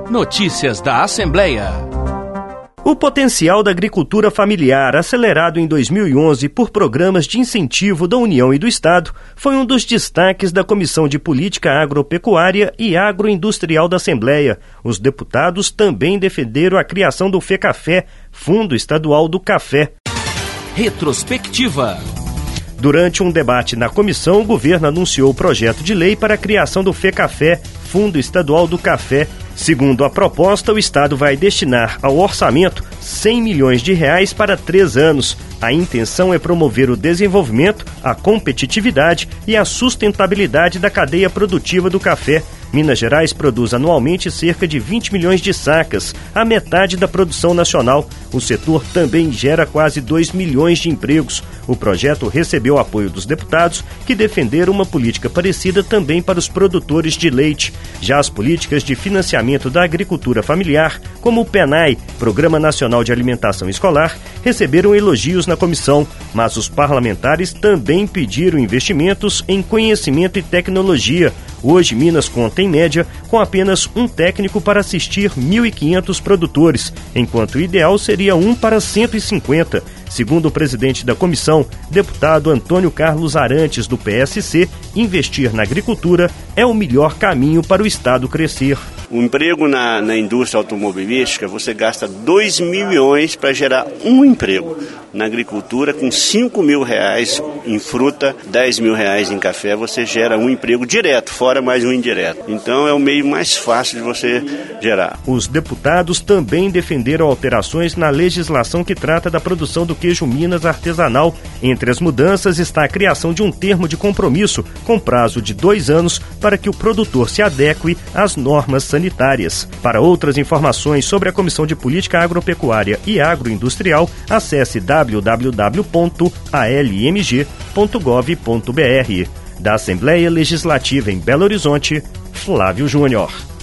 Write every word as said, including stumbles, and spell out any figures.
Notícias da Assembleia. O potencial da agricultura familiar, acelerado em dois mil e onze por programas de incentivo da União e do Estado, foi um dos destaques da Comissão de Política Agropecuária e Agroindustrial da Assembleia. Os deputados também defenderam a criação do FECAFé, Fundo Estadual do Café. Retrospectiva. Durante um debate na comissão, o governo anunciou o projeto de lei para a criação do FECAFé, Fundo Estadual do Café. Segundo a proposta, o Estado vai destinar ao orçamento cem milhões de reais para três anos. A intenção é promover o desenvolvimento, a competitividade e a sustentabilidade da cadeia produtiva do café. Minas Gerais produz anualmente cerca de vinte milhões de sacas, a metade da produção nacional. O setor também gera quase dois milhões de empregos. O projeto recebeu apoio dos deputados, que defenderam uma política parecida também para os produtores de leite. Já as políticas de financiamento da agricultura familiar, como o PENAI, Programa Nacional de Alimentação Escolar, receberam elogios na comissão, mas os parlamentares também pediram investimentos em conhecimento e tecnologia. Hoje, Minas conta, em média, com apenas um técnico para assistir mil e quinhentos produtores, enquanto o ideal seria um para cento e cinquenta. Segundo o presidente da comissão, deputado Antônio Carlos Arantes, do P S C, investir na agricultura é o melhor caminho para o Estado crescer. O emprego na, na indústria automobilística, você gasta dois milhões para gerar um emprego. Na agricultura, com cinco mil reais em fruta, dez mil reais em café, você gera um emprego direto, fora mais um indireto. Então é o meio mais fácil de você gerar. Os deputados também defenderam alterações na legislação que trata da produção do queijo Minas artesanal. Entre as mudanças está a criação de um termo de compromisso com prazo de dois anos para que o produtor se adeque às normas sanitárias. Para outras informações sobre a Comissão de Política Agropecuária e Agroindustrial, acesse w w w ponto a l m g ponto gov ponto b r. Da Assembleia Legislativa em Belo Horizonte, Flávio Júnior.